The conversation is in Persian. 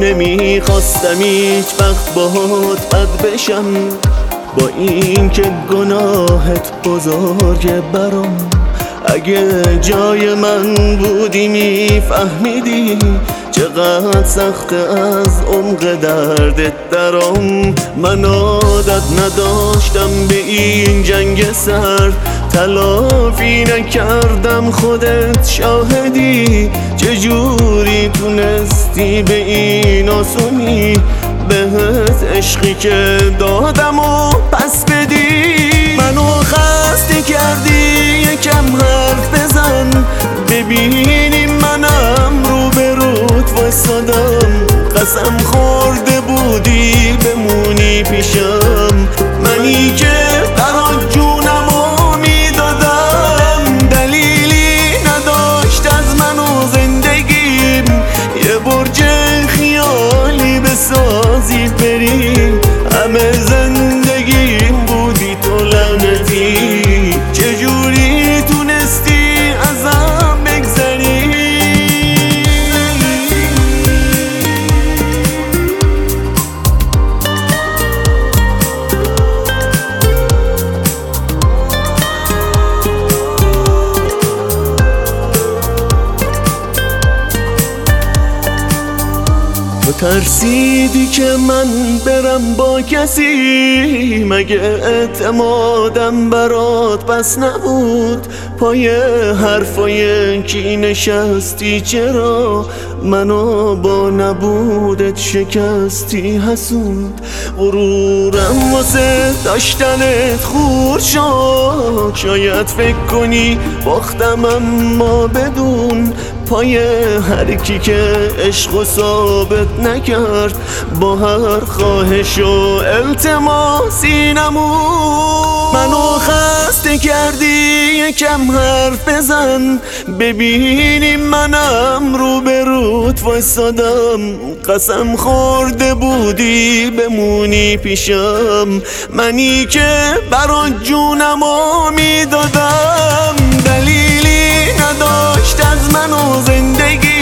نمیخواستم هیچ وقت باهات بد بشم، با این که گناهت بزرگه برام. اگه جای من بودی میفهمیدی چقدر سخت از عمق دردت درام. من عادت نداشتم به این جنگ سرد، تلافی نکردم خودت شاهدی. چجوری تونستی به این آسونی بهت عشقی که دادم و پس بدی؟ منو خسته کردی، یکم حرف بزن ببینی منم روبروت وایسادم. قسم خورده بودی بمونی پیشم، منی که برات جونمو میدادم. دلیلی نداشت از من و زندگیم یه برج خیالی بسازی بری. همه زندگیم بودی تو لعنتی، چجوری تونستی ازم بگذری؟ تو ترسیدی که من برم با کسی، مگه اعتمادم برات بس نبود؟ پای حرفای کی نشستی؟ چرا منو با نبودت شکستی حسود؟ غرورم واسه داشتنت خورد شد، شاید فکر کنی باختم اما بدون. پای هر کی که عشق و ثابت نکرد با هر خواهش و التماسی نمون. منو خسته کردی، یکم حرف بزن ببینی منم روبروت وایسادم. قسم خورده بودی بمونی پیشم، منی که برات جونمو میدادم. دلیلی نداشت از من و زندگی